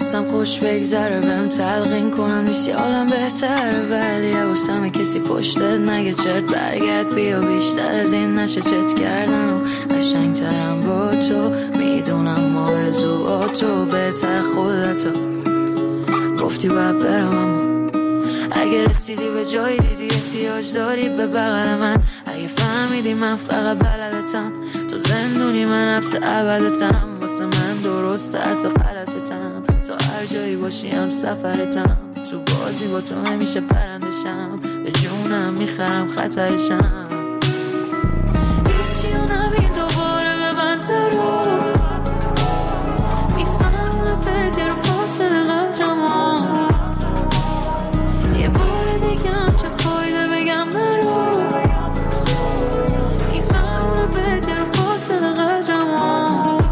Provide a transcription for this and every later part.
خواستم خوش بگذره بهم تلقین کنن میشی حالم بهتره، ولی حواسم کسی پشتت نگه چرت برگرد بیا، بیشتر از این نشه چت کردن و قشنگترم با تو، میدونم آرزوهاتو بهتر خودتو گفتی باید برم، اما اگه رسیدی به جایی دیدی احتیاج داری به بغل من، اگه فهمیدی من فقط بلدتم تو زندونی من حبس ابدتم، واسه من درست حتی غلطتم، تا هر جایی باشی هم سفرتم، تو بازی با تو همیشه پرندشم، به جونم میخرم خطرشم، هیچی و نبین دوباره به من درو، میفهمونه بهتر و فاصله قدرمو، یه بار دیگه هم چه فایده بگم نرو، میفهمونه بهتر و فاصله قدرمو،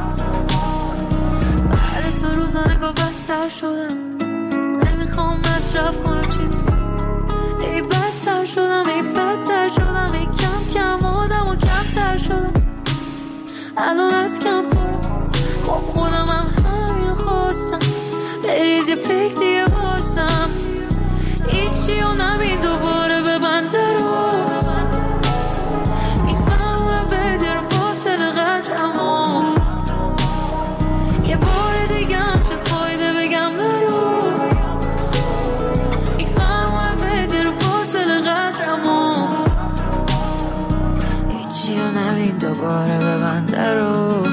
بعد تو روزانه گاه بدتر شدم، نمیخوام مصرف کنم چیزی، ای بدتر شدم ای بدتر شدم، ای کم کم آدم و کمتر شدم، الان از کم پرم، خب خودم هم همین خواستم، بریز یه پیک دیگه بازم، هیچی و نبین دوباره به بنده رو، میفهمونم بهتر و فاصله قدرمو، یه بار دیگه هم چه فایده بگم نرو، میفهمونم بهتر و فاصله قدرمو، هیچی و نبین دوباره به بنده رو،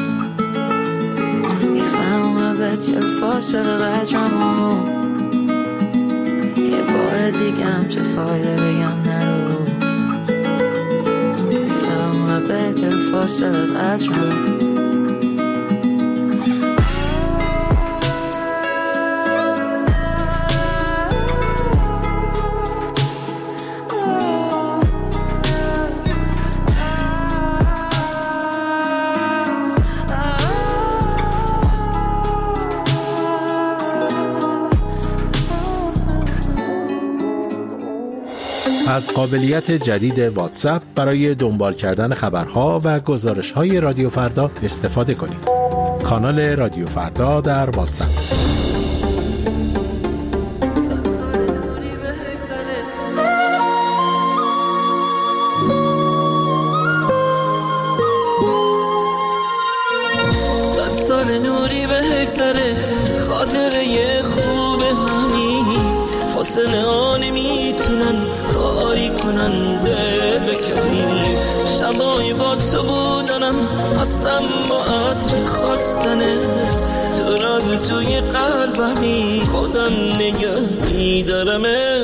میفهمونم بهتر و فاصله قدرمو، یه بار دیگه هم چه فایده بگم نرو، میفهمونم بهتر و فاصله قدرمو. از قابلیت جدید واتساپ برای دنبال کردن خبرها و گزارش‌های رادیو فردا استفاده کنید. کانال رادیو فردا در واتساپ. صد سال نوری به هگذره، خاطره خوب همین فاصله ها نمیتونن کاری کنن دل بکنیم، شبای با تو بودنم هستم با عطر خواستنه، تو راز توی قلبمی خودم نگه میدارم،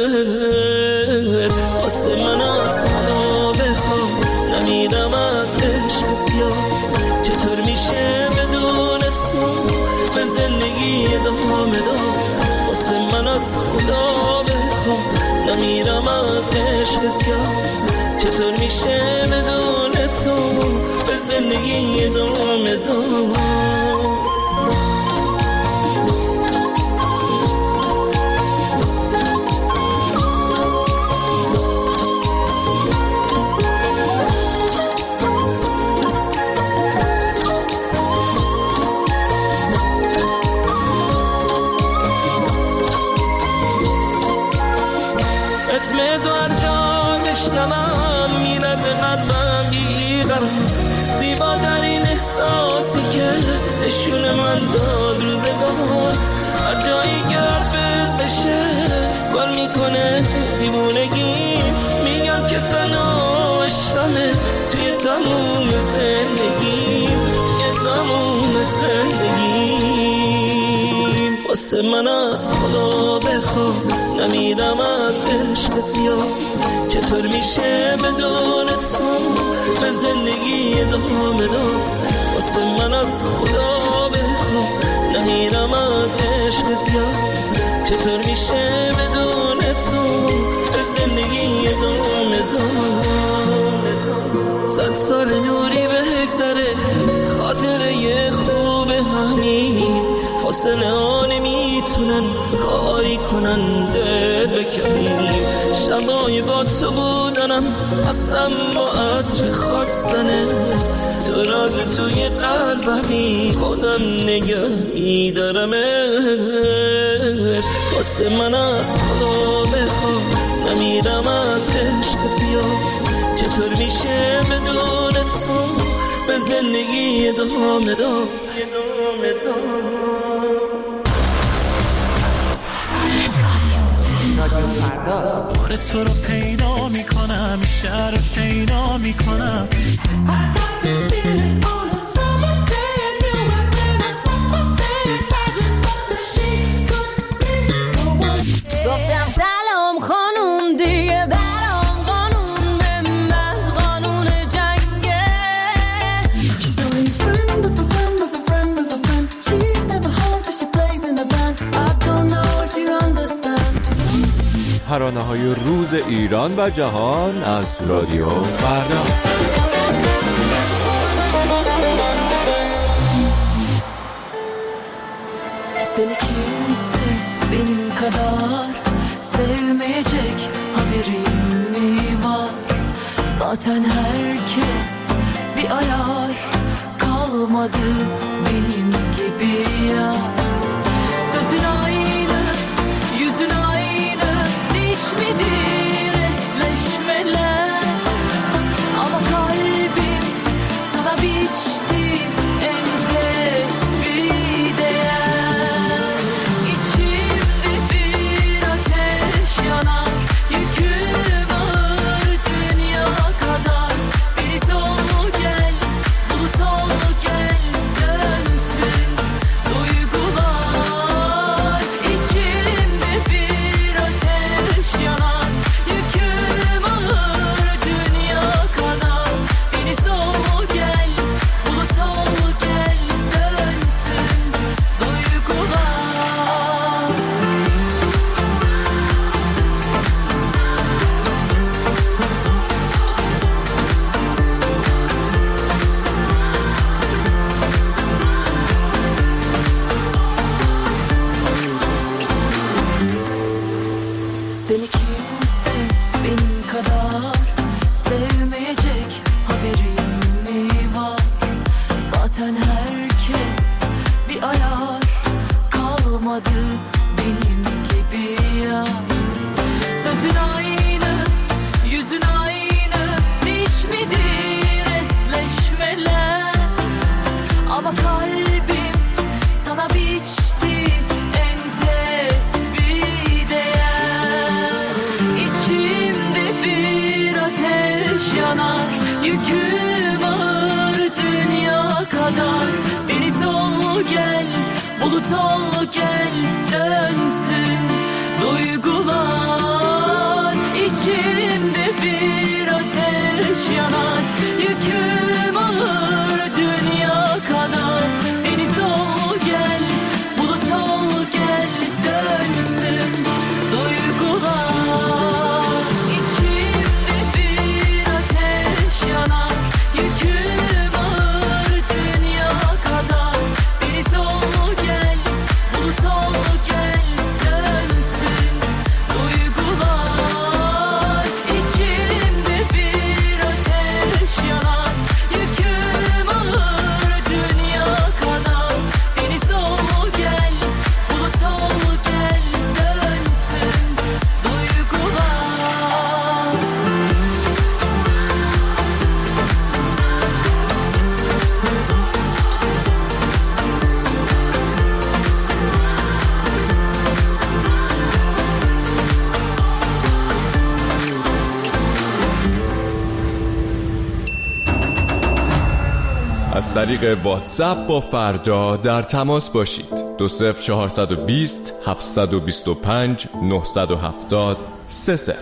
واسه من از خدا بخوام نمیدم از عشق زیاد، چطور میشه بدون تو به زندگی ادامه داد، واسه من از خدا بخوام نمیرم از عشق زیاد، چطور میشه بدون تو به زندگی ادامه داد. اسم تو هر جا بشنوم میرد قلبم بیقرار، زیباترین احساسی که نشون من داد روزگار، هر جایی که حرفت بشه گل میکنه دیوونگی، میگم که تنها عشقمه توی تموم زندگی، توی تموم زندگی، واسه من از خدا بخوام نمیرم از عشق زیاد، چطور میشه بدون تو به زندگی ادامه داد، واسه من از خدا بخوام نمیرم از عشق زیاد، چطور میشه بدون تو به زندگی ادامه داد. صد سال نوری به هگذره، خاطره خوب همین فاصله ها نمیتونن کاری کنن دل بکنیم، شبای با تو بودنم هستم با عطر خواستنه، تو را راز توی قلبمی خودم نگه میدارمت واسه من از خدا بخوام نمیرم از عشق زیاد چطور میشه بدون تو به زندگی ادامه دار بار تو رو پیدا میکنم شهر رو شیدا میکنم گفتم سلام خانوم دیگه برام قانون به من قانون جنگه So a friend of a friend of a friend of a friend She's never home but she plays in the band I don't know if you understand ترانه‌های روز ایران و جهان از رادیو فردا. Seni kimse benim kadar sevmeyecek haberim mi var? Zaten herkes bir ayar kalmadı benim gibi ya. Sözün aynı, yüzün aynı, değişmedi resleşmeler. Ama kalbim sana biçti enfes bir değer. İçimde bir ateş yanar, yüküm ağır dünya kadar. Deniz ol gel, bulut ol gel, dönsün duygular. İçimde bir ateş yanar, yüküm ağır dünya kadar. Deniz ol gel, bulut ol gel, dönsün duygular. Seni kimse benim kadar sevmeyecek haberim mi var? Zaten herkes bir ayar kalmadı benim gibi ya. Sözün aynı, yüzün aynı, değişmedi resleşmeler. Ama kalbim sana biçti enfes bir değer. İçimde bir ateş yanar, yüküm ağır dünya kadar. Deniz ol gel, bulut ol gel, dönsün duygular. İçimde bir ateş yanar, yüküm ağır dünya kadar. Deniz ol gel, bulut ol gel, dönsün duygular. İçimde bir ateş yanar, yüküm ağır dünya kadar. Deniz ol gel, bulut ol gel, dönsün duygular. İçimde bir ateş yanar, yüküm ağır dünya kadar. Deniz ol gel, bulut ol gel, dönsün duygular. از طریق واتساپ با فردا در تماس باشید. 20420 725 970 30.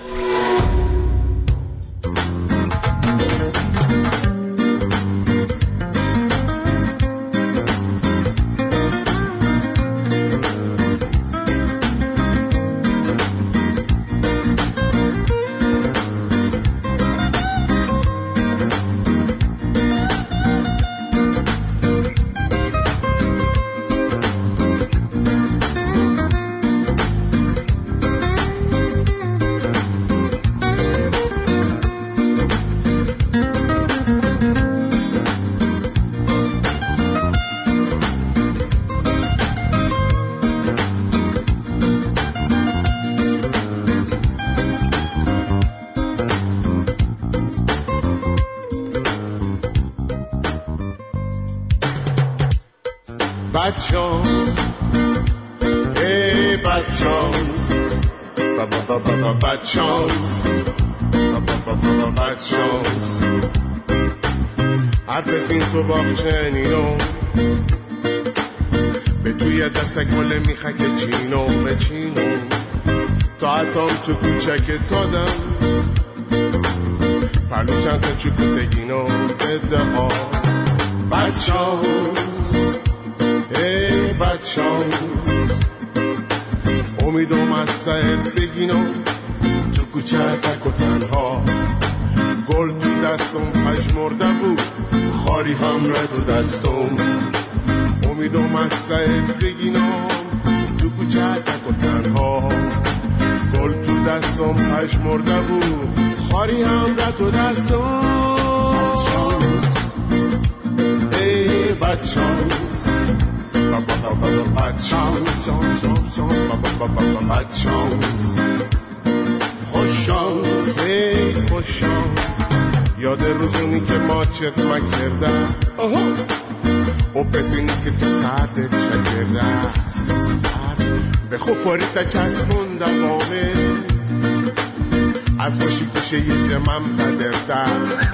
bad chance. Hey, bad chance. Bad chance. Bad chance. حرف سین تو باخچنینو به توی دست گل میخک چینو به چینو تا اتام تو کوچک تادم پلو چند تا چکوتگینو زده ها بد شانس ای بد شانس امیدم از سر بگینو تو کوچه تک و تنها گل تو دستم پشمرده بود خاری هم را تو دستم امیدم از سر بگینم تو کوچه تک و تنها گل تو دستم پشمرده بود خاری هم را تو دستم ای بد شانس بد شانس بد شانس خوش شانس ای خوش شانس یاد روزونی که ما چتمه کردم و پسینی که تو سردت چکرده به خوب تا چسبون دوامه از خوشی کشه یه جمعم تدرده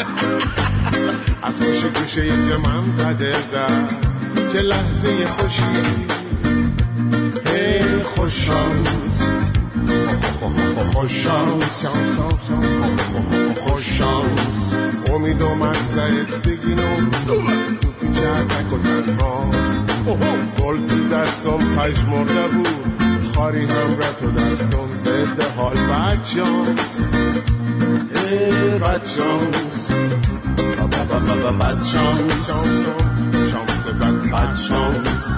از خوشی کشه یه جمعم تدرده چه لحظه خوشی هی خوش شانس خوش شانس خوش شانس امیدم از سرت بگینم تو کوچه تک و تنها گل تو دستم پشمرده بود خاری هم را تو دستم زده حال بد شانس ای بد شانس بد شانس شانس بد شانس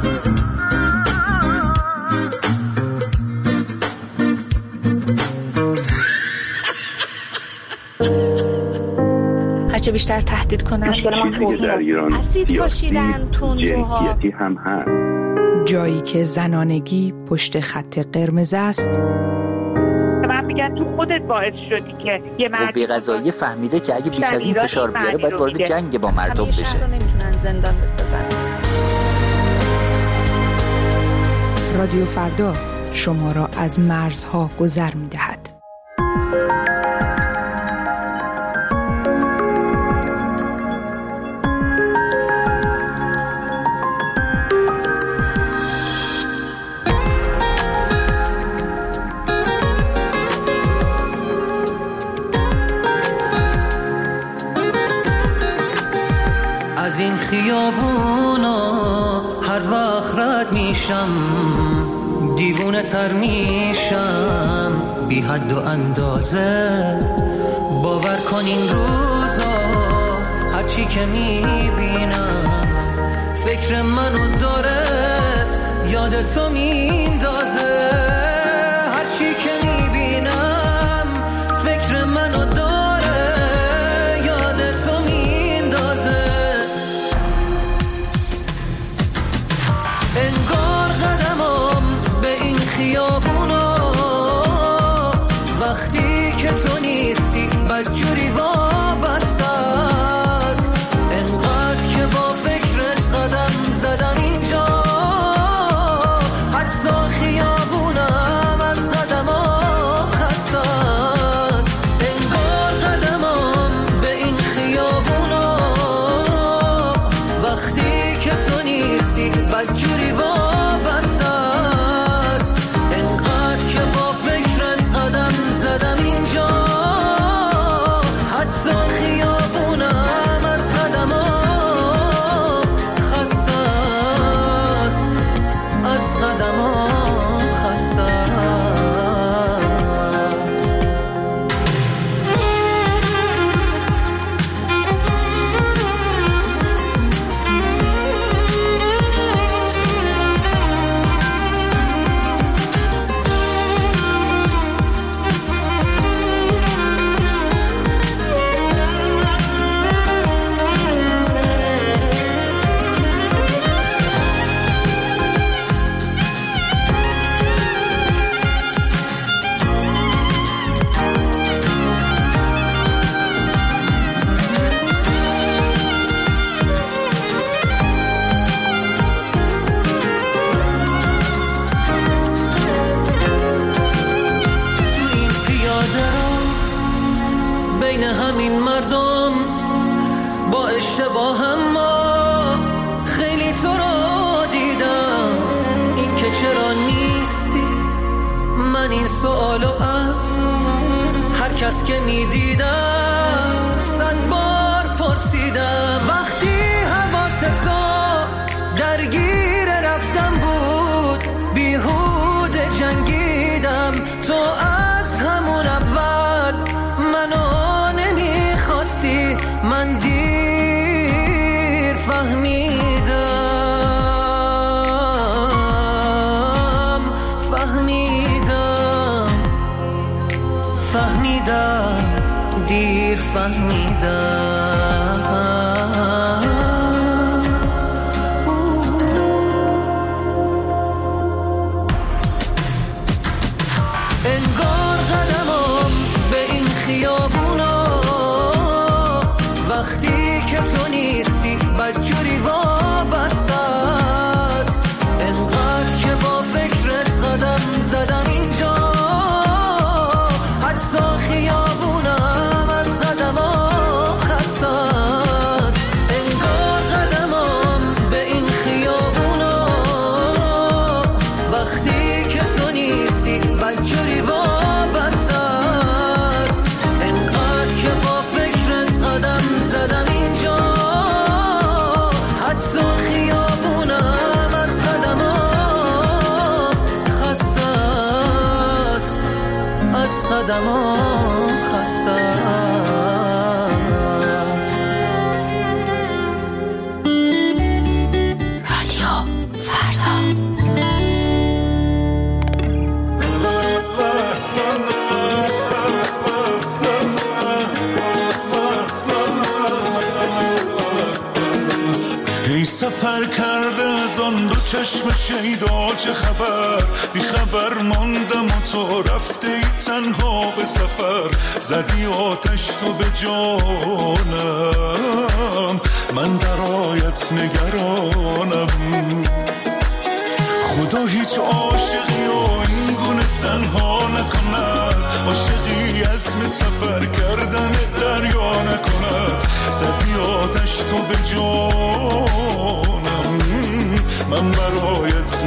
هرچه بیشتر تهدید کنن اسید پاشیدن تندروها جنسیتی هم هست. جایی که زنانگی پشت خط قرمز است. من میگن تو خودت باعث شدی که یه قوه قضاییه فهمیده که اگه بیش از این فشار بیاره باید وارد جنگ با مردم بشه. شهر رو نمیتونن زندان بسازن. رادیو فردا شما را از مرزها گذر می‌دهد. از این خیابونا هر وقت رد میشم دیوونه تر میشم بی حد و اندازه باور کن این روزا هرچی که میبینم فکر منو داره یادتو میندازه هرچی که میبینم فکر منو داره یادتو میندازه انگار قدمم به این خیابونا وقتی که تو نیستی بدجوری وابسته است انقدر که با فکرت قدم زدم اینجا حتی خیابونم از قدمم خسته است انگار قدمم به این خیابونا وقتی که تو نیستی بدجوری وابسته است انقدر که با فکرت قدم زدم اینجا حتی خیابونم از قدمم خسته است از قدمم خسته است حالو از هر کس که میدیدم 100 بار پرسیدم. وقتی حواستو درگیر رفتم بود بیهوده جنگیدم. تو از همون اول منو نمیخواستی، من دیر فهمیدم دیر فهمیدم. انگار قدمم به این خیابونا وقتی که تو نیستی بدجوری وابسته است. انقدر که با فکرت قدم زدم اینجا حتی خیابونم از قدمم خسته است. انگار قدمم به این خیابونا وقتی که تو نیستی بدجوری وابسته است. انقدر که با فکرت قدم زدم اینجا حتی خیابونم از قدمم خسته است، از قدمم خسته است. رادیو فردا. ای سفر کرده از آن دو چشم شیدا چه خبر؟ بی خبر ماندم و تو رفته ای تنها به سفر. زدی آتش تو به جانم، من برایت نگرانم. خدا هیچ عاشقی و این گونه تنها نکند، عاشقی عزم سفر کردن دریا نکند. زدی آتش تو به جانم، من برایت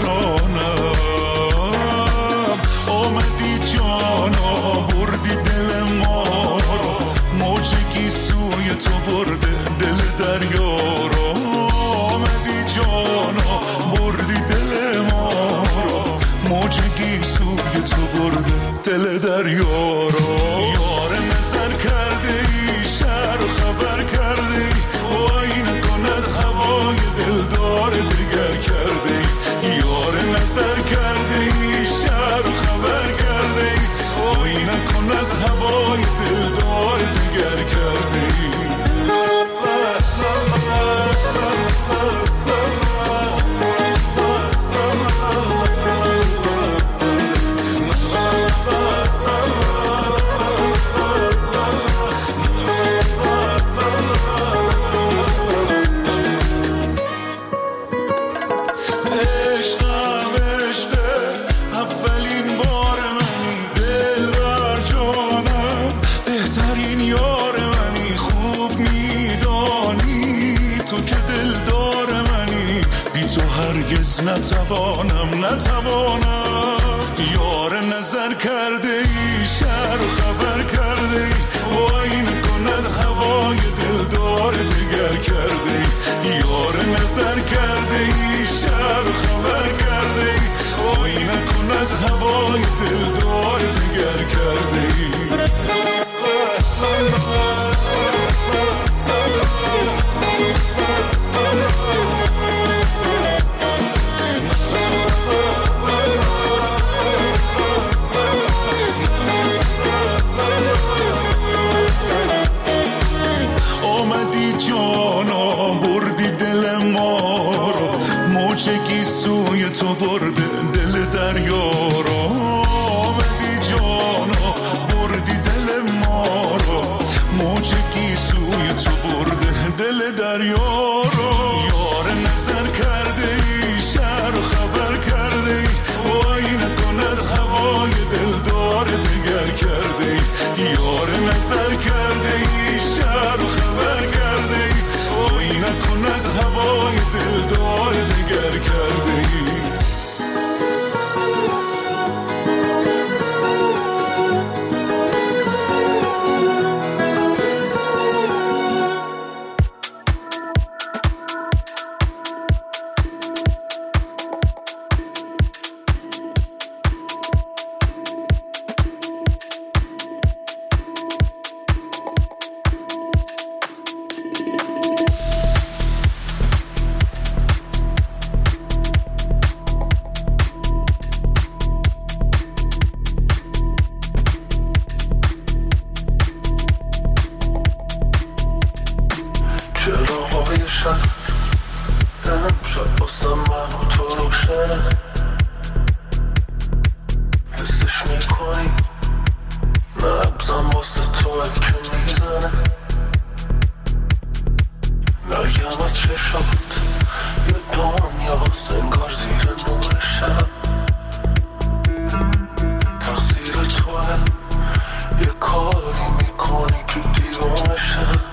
نگرانم. آمدی جانا بردی دل ما رو، موجگی سوی تو برده دل دریا رو. آمدی جانا بردی دل ما رو، موجگی سوی تو برده دل دریا رو. یار نظر کرده ای شهر و خبر کرده ای، وای نکن از هوای دلدار دیگر کرده ای. یار نظر کرده ای شهر و خبر کرده ای، وای نکن از هوای دلدار دیگر کرده ای. نتوانم. یار نظر کرده ای شهر و خبر کرده ای، وای نکن از هوای دلدار دیگر کرده ای. یار نظر کرده ای شهر و خبر کرده ای، وای نکن از هوای دلدار دیگر کرده ای. تو برده دل دریا رو. آمدی جانا بردی دل ما رو، موجگی سوی تو برده دل دریا رو. یار نظر کرده ای شهر و خبر کرده ای، وای نکن از هوای دلدار دیگر کرده ای. یار نظر کرده ای شهر و خبر کرده ای، وای نکن از هوای دلدار دیگر کرده ای. چراغای شب امشب واسه من و تو روشنه حسش میکنی نبزم واسه توه که میزنه نگم از چشات یه دنیا واسه انگار زیر نور شب تقصیر توه یه کاری میکنی که دیوانه شب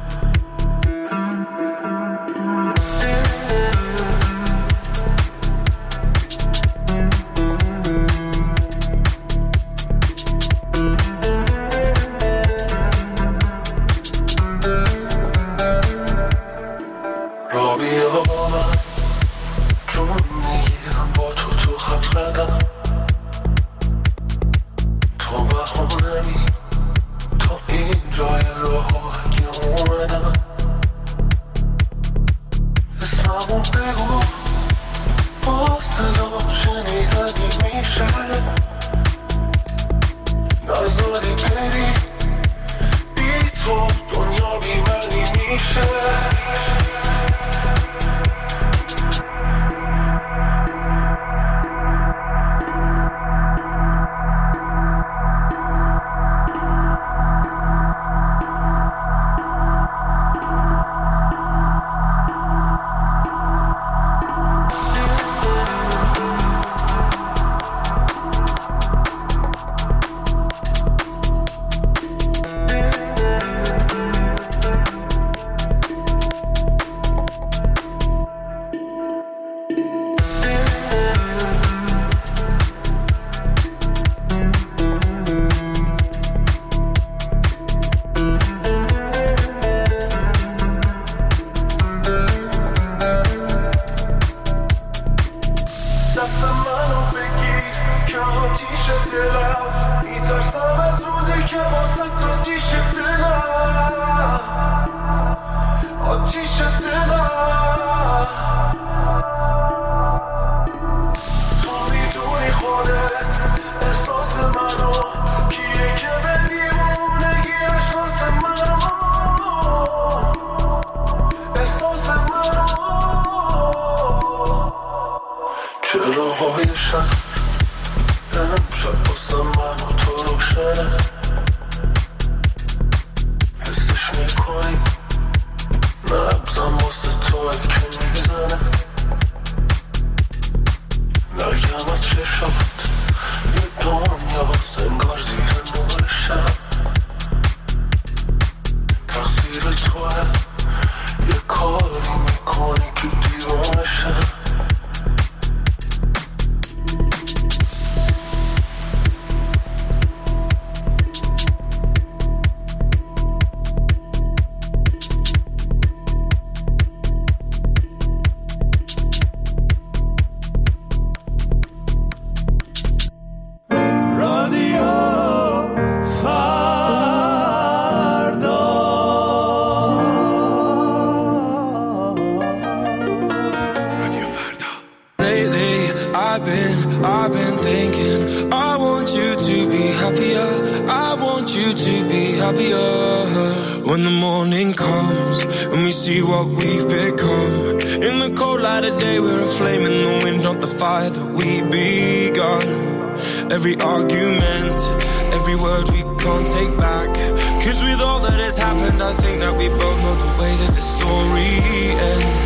Every argument, every word we can't take back. Cause with all that has happened, I think that we both know the way that the story ends.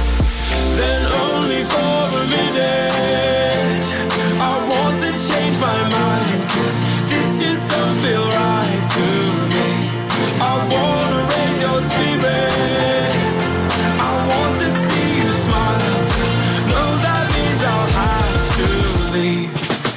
Then only for a minute, I want to change my mind. Cause this just don't feel right to me. I wanna raise your spirits, I want to see you smile. No, that means I'll have to leave.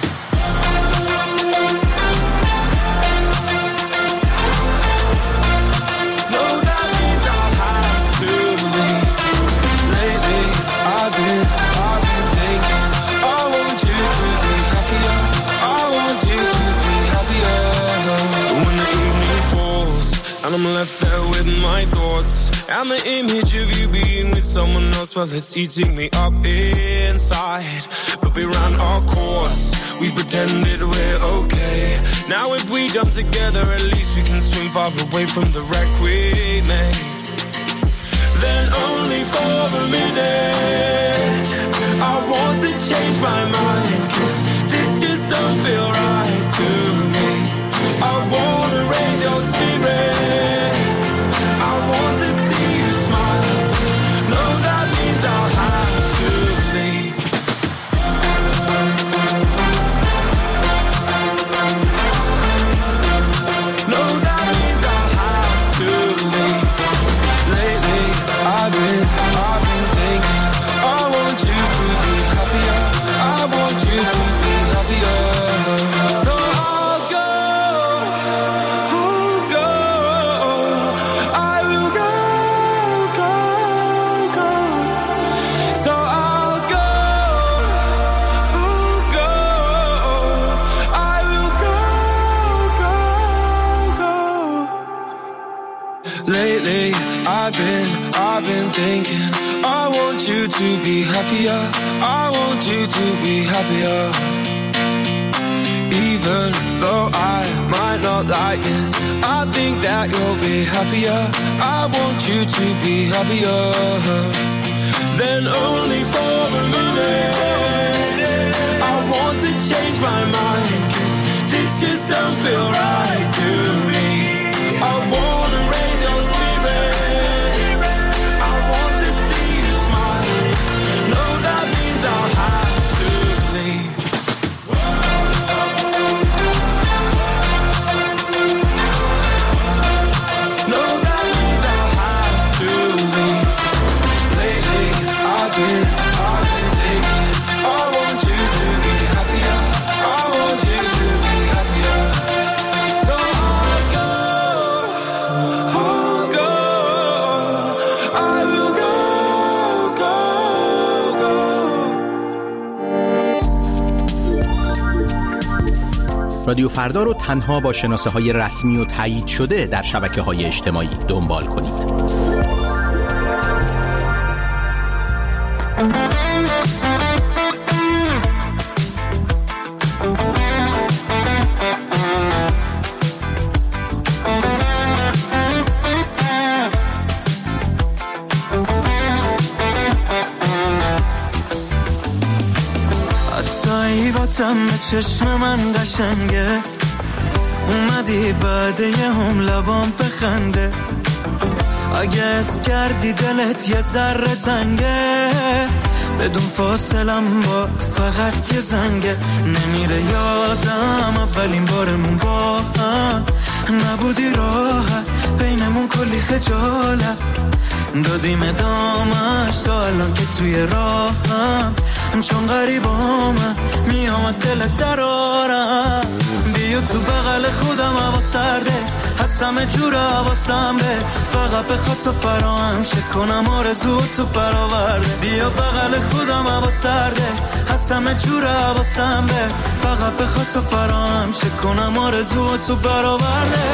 And I'm left there with my thoughts and the image of you being with someone else. Well, it's eating me up inside. But we ran our course, we pretended we're okay. Now if we jump together, at least we can swim far away from the wreck we made. I've been thinking, I want you to be happier. I want you to be happier. Even though I might not like this, I think that you'll be happier. I want you to be happier. Then only for a minute, I want to change my mind, 'cause this just don't feel right to me. I wanna raise your spirits, I want to see you smile. No, that means I'll have to leave. No, that means I'll have to leave. Lately, I've been thinking, I want you to be happier. I want you to be happier. So I'll go, I will go. رادیو فردا رو تنها با شناسه‌های رسمی و تایید شده در شبکه‌های اجتماعی دنبال کنید. حتیباتم به چشم من قشنگه، اومدی بعد یه هم لبام بخنده. اگه اس کردی دلت یه ذره تنگه، بدون فاصلم با فقط یه زنگه. نمیره یادم اولین بارمون با هم، نبودی راحت بینمون کلی خجالت، دادیم ادامش تا الان که توی راهم. چون غریبامه میامد دلت درارم، بیا تو بغل خودم هوا سرده، هستم جور حواسم به فقط بخواد تو فراهم شه کنم آرزو تو برآورده. بیا بغل خودم هوا سرده، هستم جور حواسم به فقط بخواد تو فراهم شه کنم آرزو تو برآورده.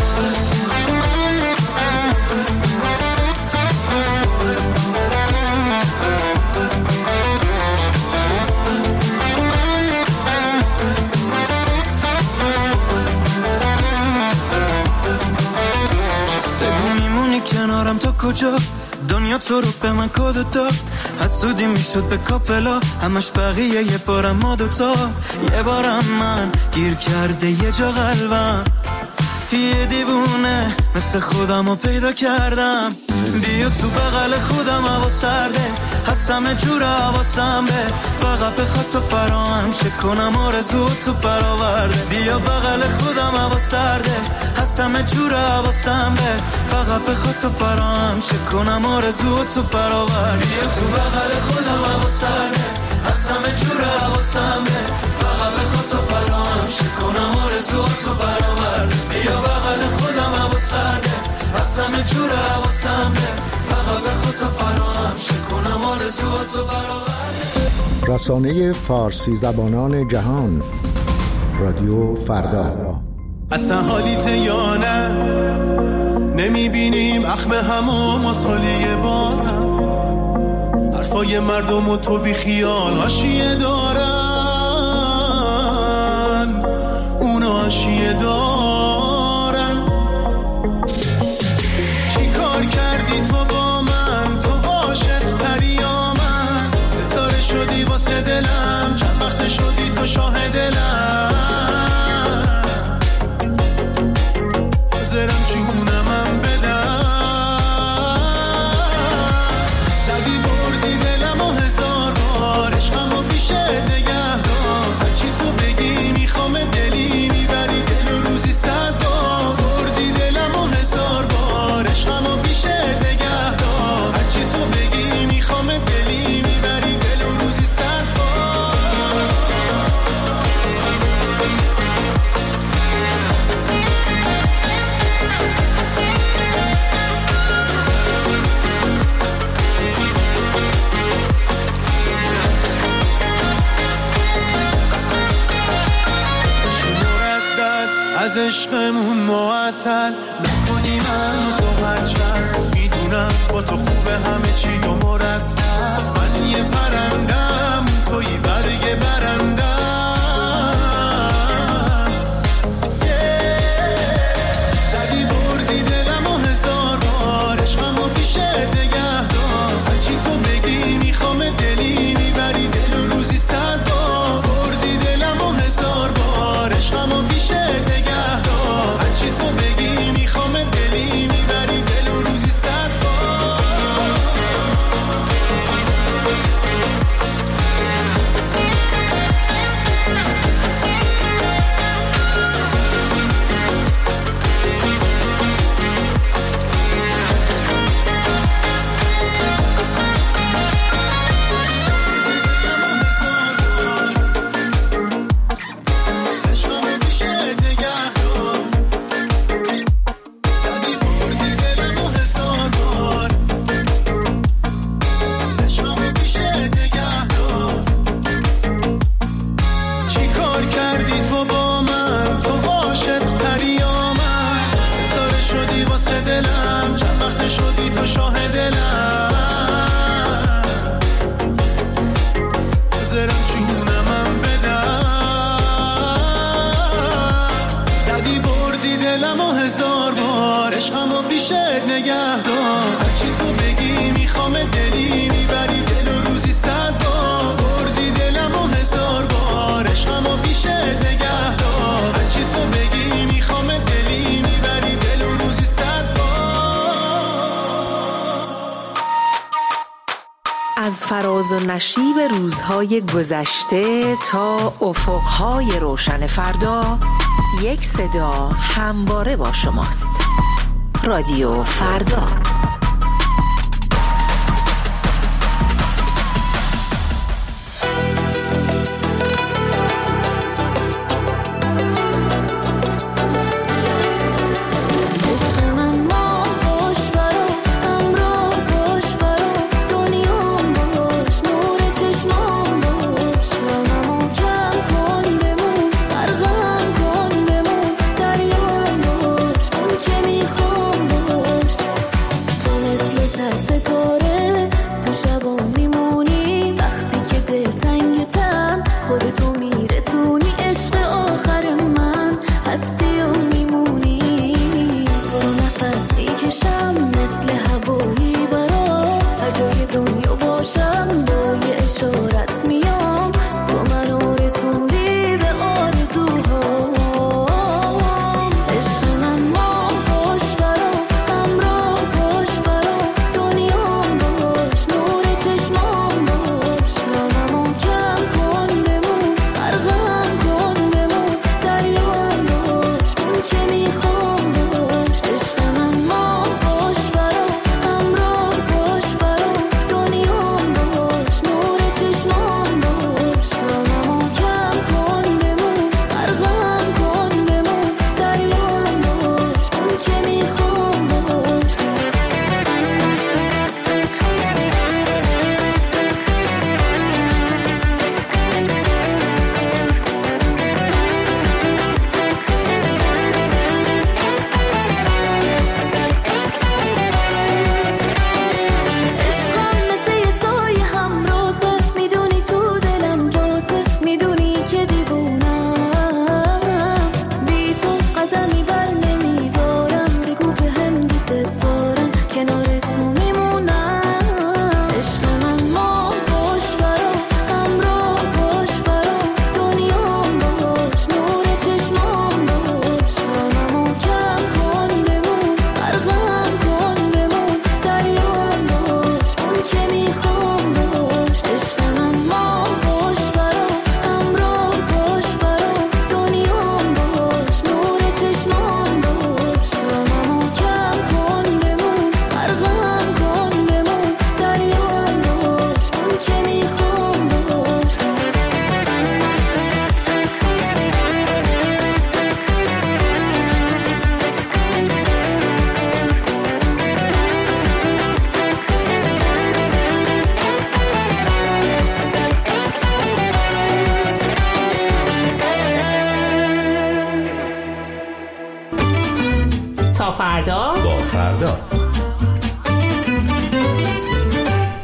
کنارم تا کجا دنیا تو رو به من کد داد، حسودی میشد به کاپلا همش بقیه یه بارم ما دوتا، یه بارم من گیر کرده یه جا قلبم، یه دیوونه مثل خودم رو پیدا کردم. بیا تو بغل خودم هوا سرده، هستم جور حواسم به فقط بخواد تو فراهم شه کنم آرزو تو برآورده. بیا بغل خودم هوا سرده، هستم جور حواسم به فقط بخواد تو فراهم شه کنم آرزو تو برآورده. بیا تو بغل خودم هوا سرده، هستم جور حواسم به فقط بخواد تو فراهم شه کنم آرزو تو برآورده. بیا بغل خودم هوا سرده، هستم جور حواسم به فقط بخواد تو فراهم شه کنم آرزو تو برآورده. رسانه فارسی زبانان جهان، رادیو فردا. اصلا حالیت یا نه، نمیبینیم اخم همو مسالی بارم، حرفای مردم و تو بی خیال حاشیه دارن، اونا حاشیه دارن. چی کار کردی تو با من، تو عاشق تری یا من، ستاره شدی واسه دلم، چند وقت شدی تو شاه دلم، بذارم چونمم بدم، زدی بردی دلم و هزار بار، عشقم و پیشه نگه دار، هرچی تو بگی میخوام دلی میبری دل و روزی 100 بار، بردی دلم و هزار بار، عشقم و پیشه نگه دار، هرچی تو بگی میخوام دلی میبری دل و روزی 100 بار. از عشقمون معطل نکنی وقتی من تو هرچند میدونم با تو خوبه همه چی و مرتب، من یه پرندم توی برگ برندم. زدی بردی دلم و هزار بار عشقم و پیشت نگه دار، هرچی تو بگی میخوام دلی میبری دل و روزی 100 بار. بردی دلم و هزار بار عشقم و پیشت نگه دار، هرچی تو بگی میخوام دلی میبری دل و روزی 100 بار. از فراز و نشیب روزهای گذشته تا افقهای روشن فردا، یک صدا همواره با شماست. رادیو فردا.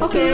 اوکی.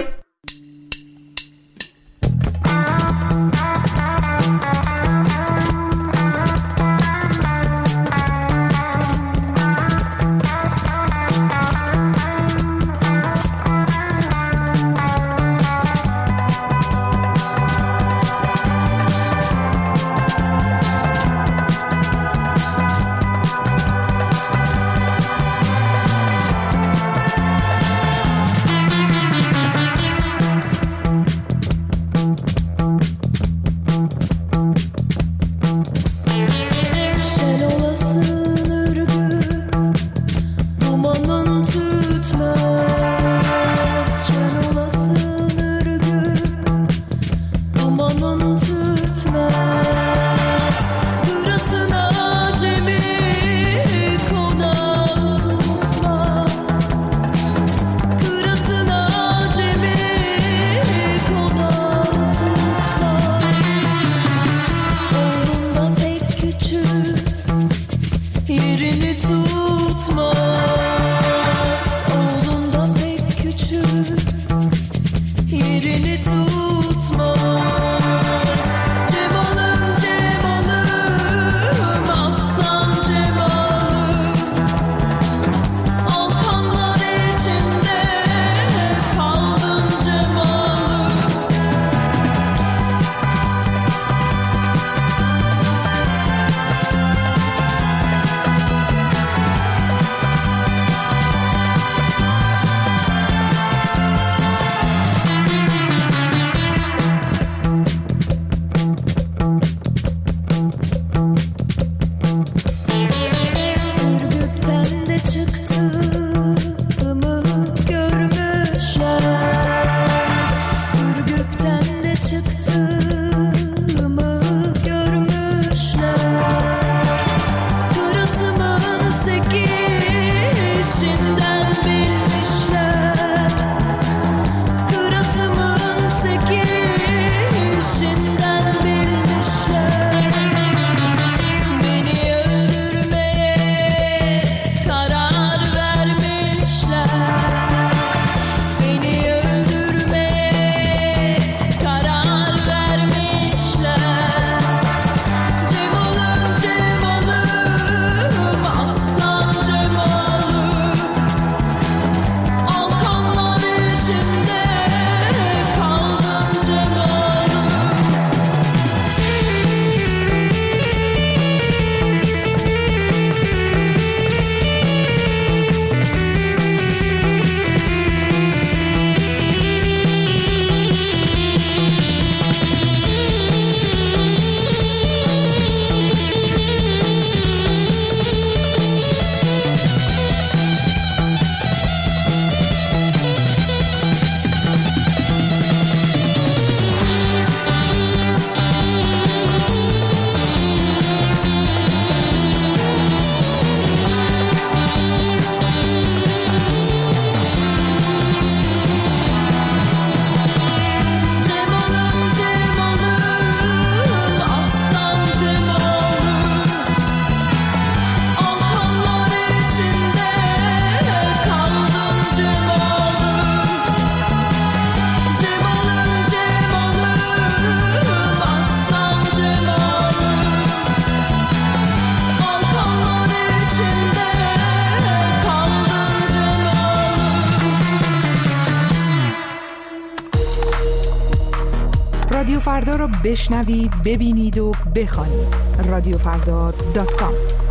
رادیو فردا رو بشنوید، ببینید و بخوانید. radiofrda.com.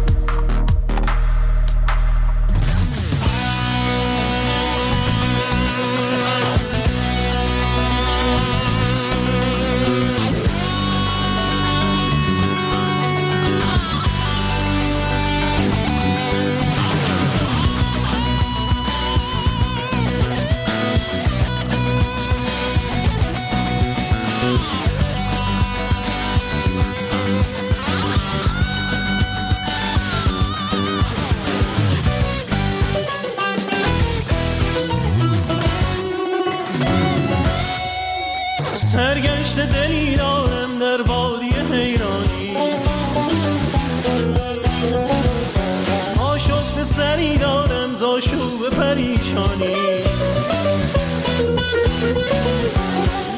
سرگشت دلی دارم در وادی حیرانی، آشفت سری دارم ز آشوب پریشانی.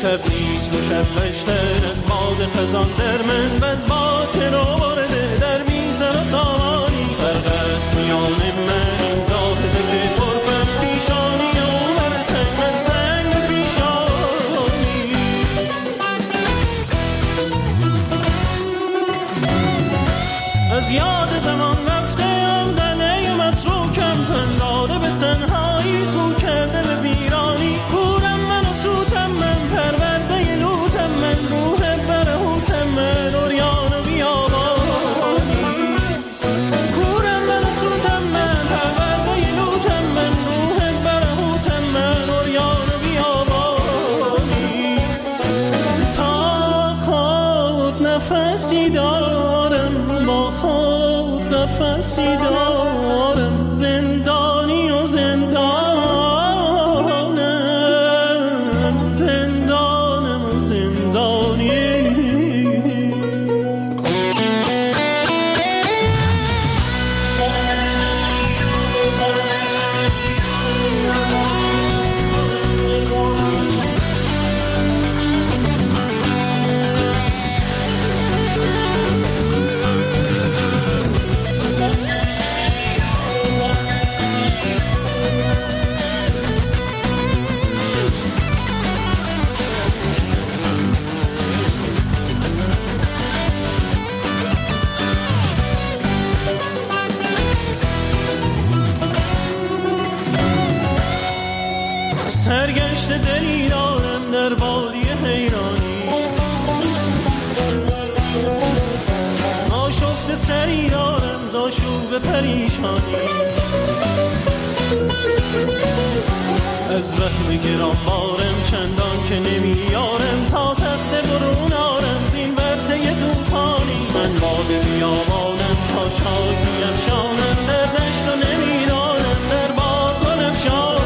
شب نیست مشبشتر از باد خزان در من و از باد که رو وارده در میزن و سامانی فرق است میان من این زاهد که پرفم پیشانی و من سنگ پیشانی از یاد زمان رفته ام دنه متروکم پنداده به تنهایی خو کرده به ویرانی کورم من و سوتم من پرورده لوتم من روح برهوتم من اوریان و بیابانی کورم من و سوتم من پرورده لوتم من روح برهوتم من اوریان و بیابانی تا خود نفسی دارم با خود نفسی دارم زندانی و زندانم زندانم و زندانی سرگشت دلی دارم در وادی حیرانی آشفت سری دارم زاشوب پریشانی از وهم گرانبارم چندان که نمیارم تا تخت برون آرم زین ورطه توفانی من باد بیابانم تا شاد بیفشانم در دشت و نمیدانم در باغ گل افشانی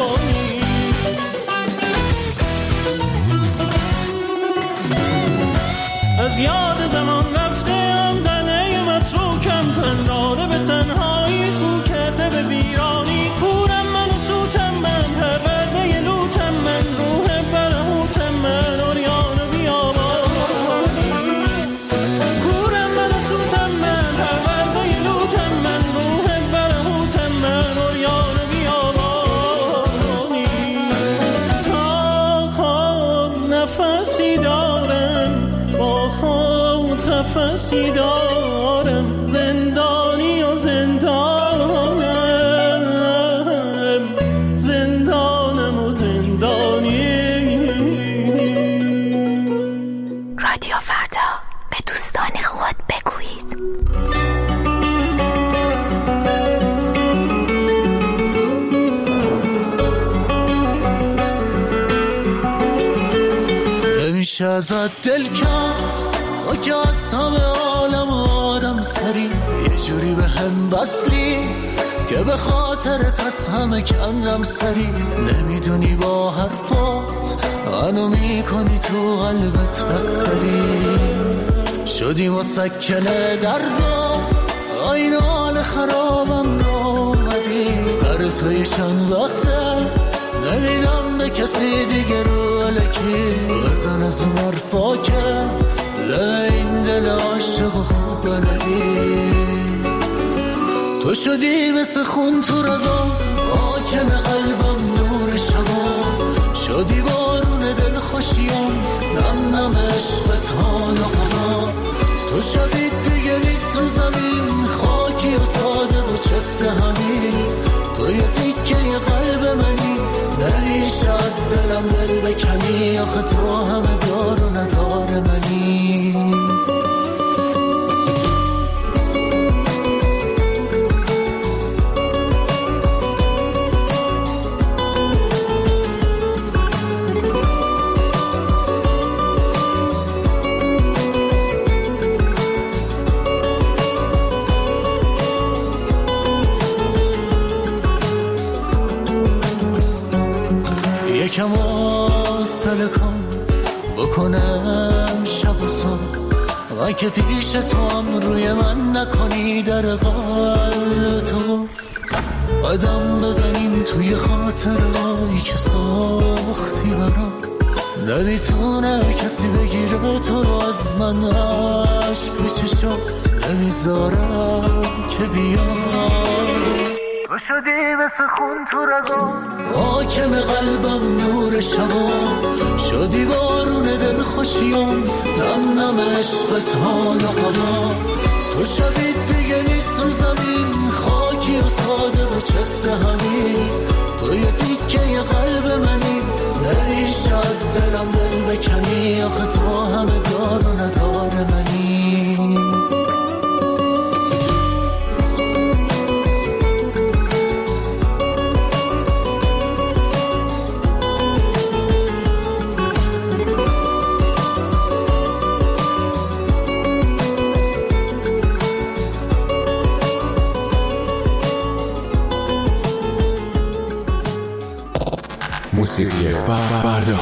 از یاد زمان رفته ام دنه متروکم پنداده به تنهایی خو کرده به ویرانی کورم من و سوتم من پرورده لوتم من روح برهوتم من اوریان و بیابانی کورم من و سوتم من پرورده لوتم من روح برهوتم من اوریان و بیابانی تا خود نفسی دارم با خود قفسی دارم زندانی و زندانم زندانم و زندانی رادیو فردا به دوستان خود بگویید نمیشه ازت دل کرد تو که از همه عالم آدم سری یه جوری به هم بسلی که به خاطرت از همه کندم سری نمیدونی با حرفات منو میکنی تو قلبت بستری شدی مسکنه دردم این حال خرابم نامدی سر توی چند وقته نمیدم به کسی دیگه رو علکی بزن از اون حرفا که این دل عاشق خوب بندی تو شدی مثل خون تو رگام آکن قلبم نور شبا شدی بارون دل خوشیم نم نم عشقت حال و قضا تو شدی دیگه نیست رو زمین خاکی و ساده و چفت همین تو یه تیکه یه قلب منی نمیشه از دلم دل بکنی آخه تو همه دار و ندار منی یکم حوصله کن بکنم شب و صبح من که پیش تو هم روی من نکنی در قلب تو قدم بزنیم توی خاطرهایی که ساختی برام نمیتونه کسی بگیره تو رو از من، عشق به چشات نمیذارم که بیای. تو شدی مثل خون تو رگا، حاکم قلبم نور شبا، شدی بارون دل خوشیام، نم نم عشقت حال و هوا. تو شدی دیگه نیست رو زمین، خاکی و ساده و چفت همین، تو یه تیکه یه قلب منی، نمیشه از دلم دل بکنی، آخه تو همه دار و ندار منی. موسیقی فردا.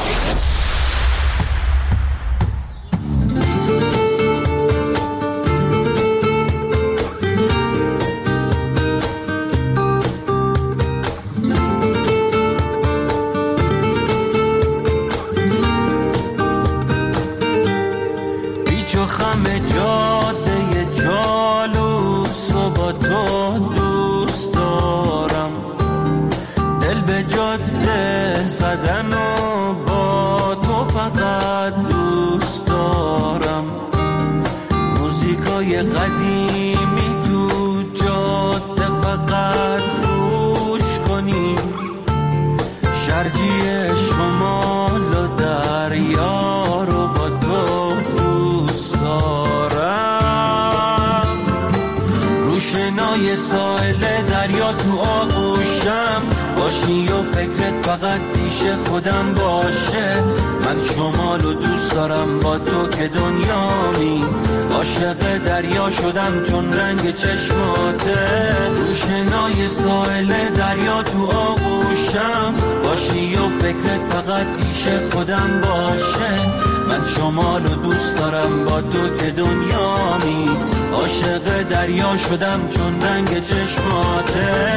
بیچ و خم جاده جالوس و با تو دوست دارم، دل به جاده زدن و با تو فقط دوست دارم. موزیکای قدیمی تو جاده فقط گوش کنیم، شرجی شمال و دریا رو با تو دوست دارم. روشنای ساحل دریا تو آغوشم باشی و فکرت فقط پیش خودم باشه. من شمالو دوست دارم با تو که دنیامی، عاشق دریا شدم چون رنگ چشماته. روشنای ساحل دریا تو آغوشم باشی و فکرت فقط پیش خودم باشه. من شمالو دوست دارم با تو که دنیامی، عاشق دریا شدم چون رنگ چشماته.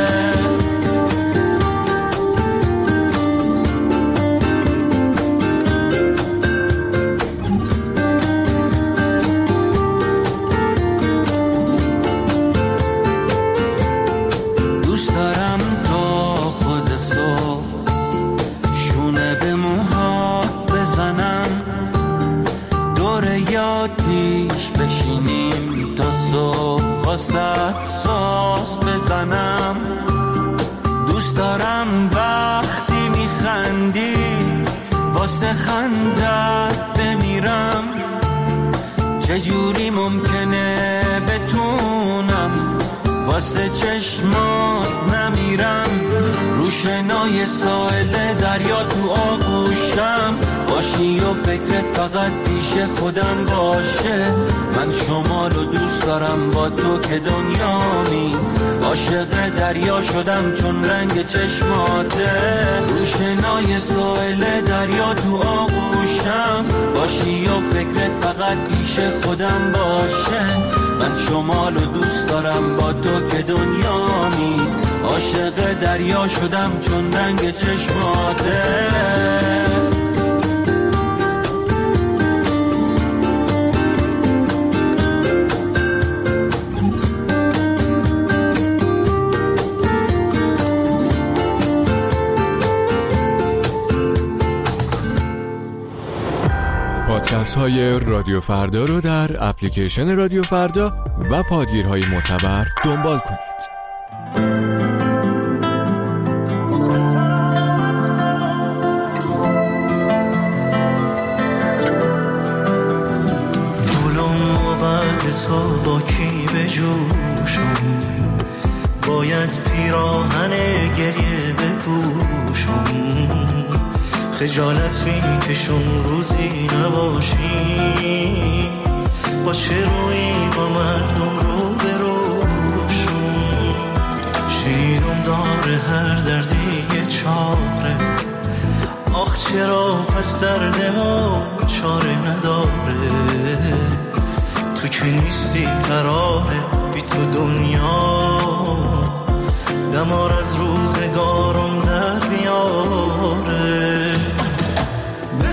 بشینیم تا صبح واسه ساز بزنم. دوست دارم وقتی میخندی واسه خندت بمیرم. چجوری ممکنه بتونم واسه چشمات نمیرم. روشنای ساحل دریا تو آغوشم باشی و فکرت فقط پیش خودم باشه. من شمالو دوست دارم با تو که دنیامی، عاشق دریا شدم چون رنگ چشماته. روشنای ساحل دریا تو آغوشم باشی و فکرت فقط پیش خودم باشه. من شمالو دوست دارم با تو که دنیامی، عاشق دریا شدم چون رنگ چشماته. پادکست های رادیو فردا رو در اپلیکیشن رادیو فردا و پادگیرهای معتبر دنبال کنید. تو با کی بجوشم، باید پیراهن گریه بپوشم. خجالت میکشم روزی نباشی، با چه روی با مردم رو بروشم. شیرم داره هر دردی یه چاره، آخ چرا پس درد ما چاره نداره. تو که نیستی قراره بی تو دنیا دمار از روزگارم در بیاره. به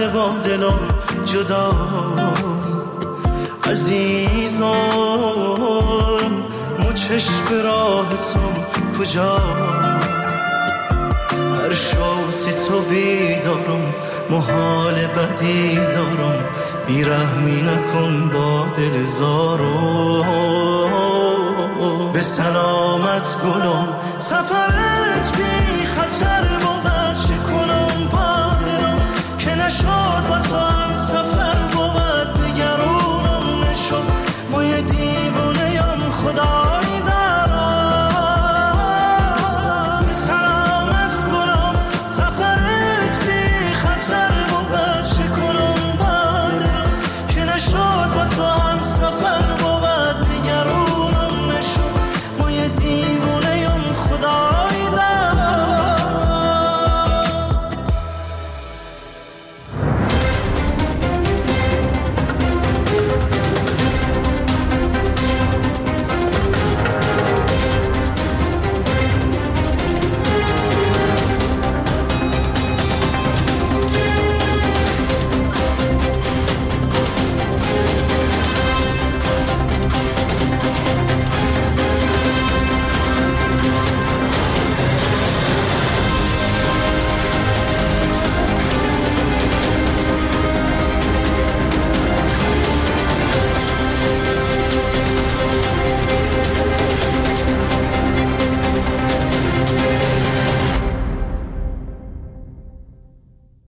کرده با دلم جدایی عزیزم مچش به راهتم کجا هر شوسی تو بیدارم محال بدی دارم بیرحمی نکن با دل زارو به سلامت گلم سفرت بی